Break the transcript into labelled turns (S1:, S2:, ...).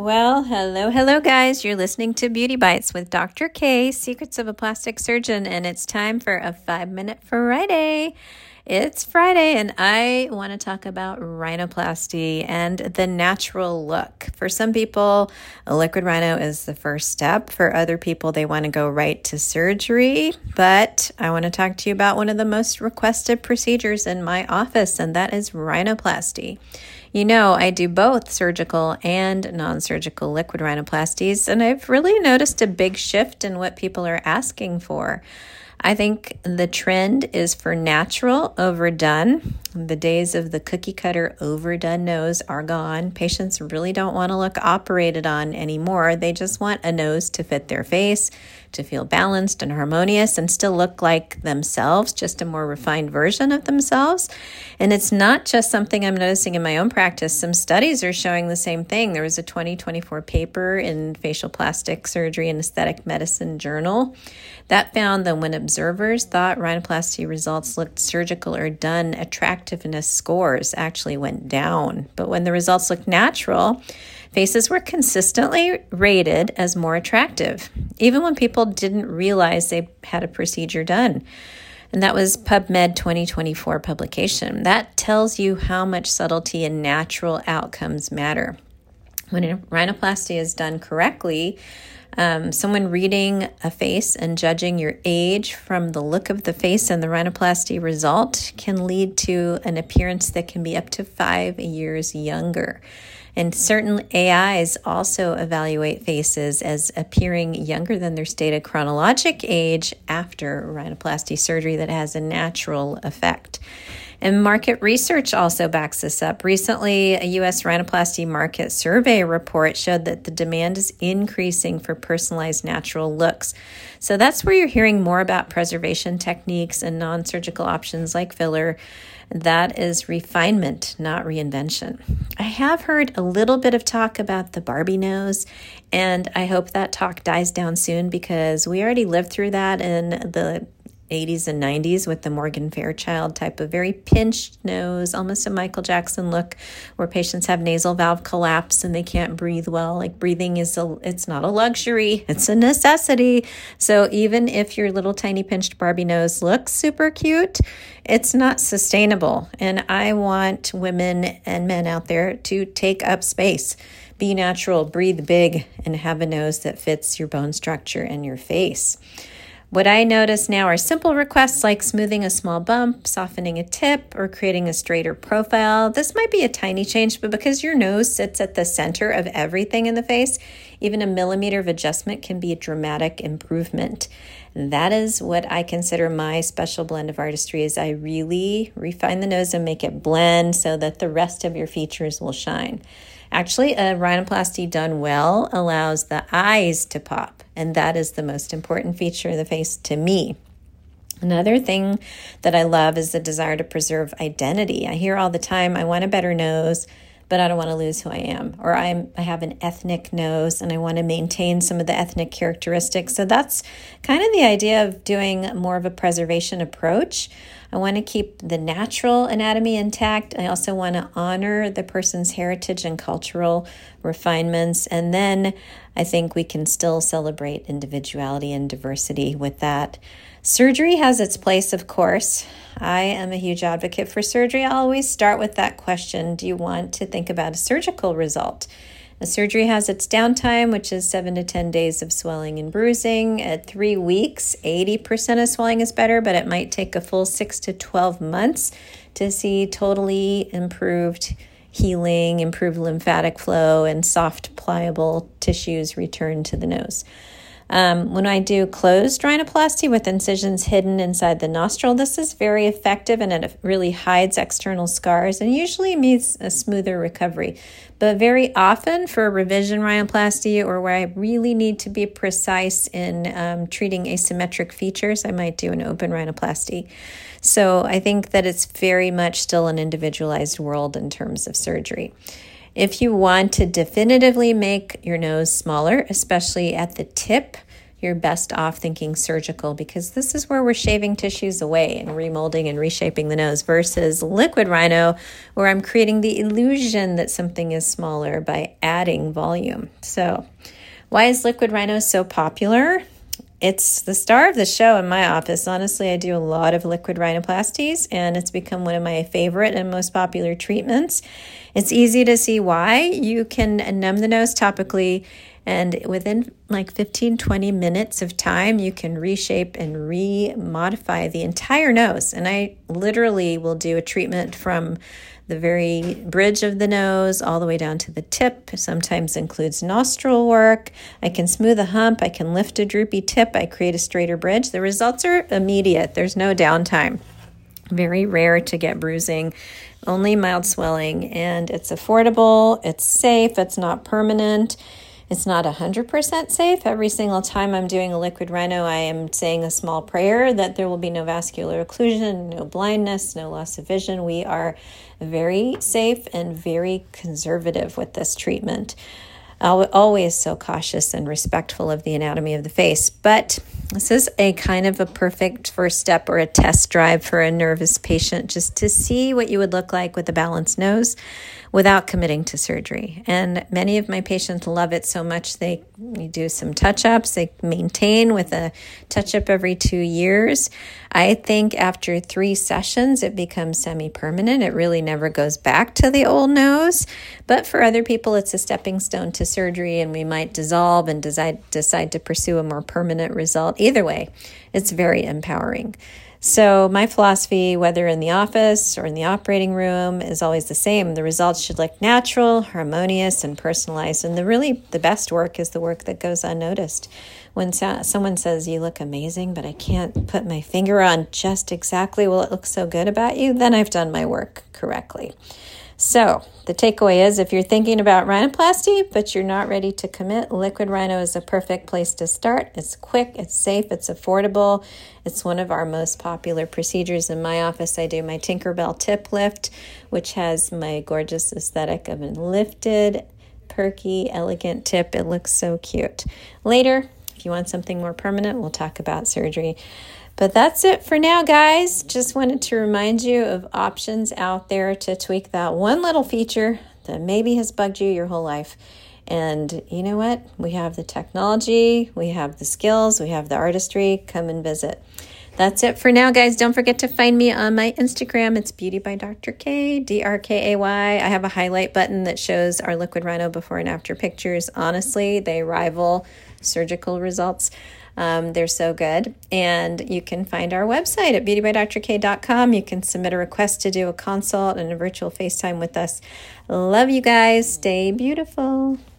S1: Well, hello, guys. You're listening to Beauty Bites with Dr. K, Secrets of a Plastic Surgeon, and it's time for a 5-Minute Friday. It's Friday, and I want to talk about rhinoplasty and the natural look. For some people, a liquid rhino is the first step. For other people, they want to go right to surgery. But I want to talk to you about one of the most requested procedures in my office, and that is rhinoplasty. You know, I do both surgical and non-surgical liquid rhinoplasties, and I've really noticed a big shift in what people are asking for. I think the trend is for natural overdone. The days of the cookie cutter overdone nose are gone. Patients really don't want to look operated on anymore. They just want a nose to fit their face, to feel balanced and harmonious and still look like themselves, just a more refined version of themselves. And it's not just something I'm noticing in my own practice. Some studies are showing the same thing. There was a 2024 paper in Facial Plastic Surgery and Aesthetic Medicine Journal that found that when observers thought rhinoplasty results looked surgical or done, attractiveness scores actually went down. But when the results looked natural, faces were consistently rated as more attractive, even when people didn't realize they had a procedure done. And that was PubMed 2024 publication. That tells you how much subtlety and natural outcomes matter. When a rhinoplasty is done correctly, someone reading a face and judging your age from the look of the face and the rhinoplasty result can lead to an appearance that can be up to 5 years younger. And certain AIs also evaluate faces as appearing younger than their stated chronologic age after rhinoplasty surgery that has a natural effect. And market research also backs this up. Recently, a U.S. rhinoplasty market survey report showed that the demand is increasing for personalized natural looks. So that's where you're hearing more about preservation techniques and non-surgical options like filler. That is refinement, not reinvention. I have heard a little bit of talk about the Barbie nose, and I hope that talk dies down soon because we already lived through that in the 80s and 90s with the Morgan Fairchild type of very pinched nose, almost a Michael Jackson look where patients have nasal valve collapse and they can't breathe well. Like breathing it's not a luxury, it's a necessity. So even if your little tiny pinched Barbie nose looks super cute, it's not sustainable. And I want women and men out there to take up space. Be natural, breathe big, and have a nose that fits your bone structure and your face. What I notice now are simple requests like smoothing a small bump, softening a tip, or creating a straighter profile. This might be a tiny change, but because your nose sits at the center of everything in the face, even a millimeter of adjustment can be a dramatic improvement. That is what I consider my special blend of artistry is I really refine the nose and make it blend so that the rest of your features will shine. Actually, a rhinoplasty done well allows the eyes to pop, and that is the most important feature of the face to me. Another thing that I love is the desire to preserve identity. I hear all the time, I want a better nose, but I don't want to lose who I am. Or I have an ethnic nose and I want to maintain some of the ethnic characteristics. So that's kind of the idea of doing more of a preservation approach. I want to keep the natural anatomy intact. I also want to honor the person's heritage and cultural refinements. And then I think we can still celebrate individuality and diversity with that. Surgery has its place, of course. I am a huge advocate for surgery. I'll always start with that question. Do you want to think about a surgical result? A surgery has its downtime, which is 7 to 10 days of swelling and bruising. At 3 weeks, 80% of swelling is better, but it might take a full 6 to 12 months to see totally improved healing, improved lymphatic flow, and soft, pliable tissues return to the nose. When I do closed rhinoplasty with incisions hidden inside the nostril, this is very effective and it really hides external scars and usually means a smoother recovery. But very often for revision rhinoplasty or where I really need to be precise in treating asymmetric features, I might do an open rhinoplasty. So I think that it's very much still an individualized world in terms of surgery. If you want to definitively make your nose smaller, especially at the tip, you're best off thinking surgical, because this is where we're shaving tissues away and remolding and reshaping the nose, versus liquid rhino, where I'm creating the illusion that something is smaller by adding volume. So why is liquid rhino so popular? It's the star of the show in my office. Honestly, I do a lot of liquid rhinoplasties, and it's become one of my favorite and most popular treatments. It's easy to see why. You can numb the nose topically, and within like 15-20 minutes of time, you can reshape and re-modify the entire nose. And I literally will do a treatment from the very bridge of the nose all the way down to the tip. Sometimes includes nostril work. I can smooth a hump. I can lift a droopy tip. I create a straighter bridge. The results are immediate. There's no downtime. Very rare to get bruising, only mild swelling, and it's affordable. It's safe. It's not permanent. It's not 100% safe. Every single time I'm doing a liquid rhino, I am saying a small prayer that there will be no vascular occlusion, no blindness, no loss of vision. We are very safe and very conservative with this treatment. Always so cautious and respectful of the anatomy of the face. But this is a kind of a perfect first step or a test drive for a nervous patient, just to see what you would look like with a balanced nose without committing to surgery. And many of my patients love it so much they do some touch-ups. They maintain with a touch-up every 2 years. I think after 3 sessions, it becomes semi-permanent. It really never goes back to the old nose. But for other people, it's a stepping stone to surgery, and we might dissolve and decide to pursue a more permanent result. Either way, it's very empowering. So my philosophy, whether in the office or in the operating room, is always the same. The results should look natural, harmonious, and personalized. And the best work is the work that goes unnoticed. When someone says, you look amazing, but I can't put my finger on just exactly what looks so good about you, then I've done my work correctly. So the takeaway is, if you're thinking about rhinoplasty, but you're not ready to commit, liquid rhino is a perfect place to start. It's quick, it's safe, it's affordable. It's one of our most popular procedures in my office. I do my Tinkerbell tip lift, which has my gorgeous aesthetic of a lifted, perky, elegant tip. It looks so cute. Later, if you want something more permanent, we'll talk about surgery. But that's it for now, guys. Just wanted to remind you of options out there to tweak that one little feature that maybe has bugged you your whole life. And you know what? We have the technology, we have the skills, we have the artistry. Come and visit. That's it for now, guys. Don't forget to find me on my Instagram. It's Beauty by Dr. K, DRKAY. I have a highlight button that shows our liquid rhino before and after pictures. Honestly, they rival surgical results. They're so good. And you can find our website at beautybydrk.com. You can submit a request to do a consult and a virtual FaceTime with us. Love you guys. Stay beautiful.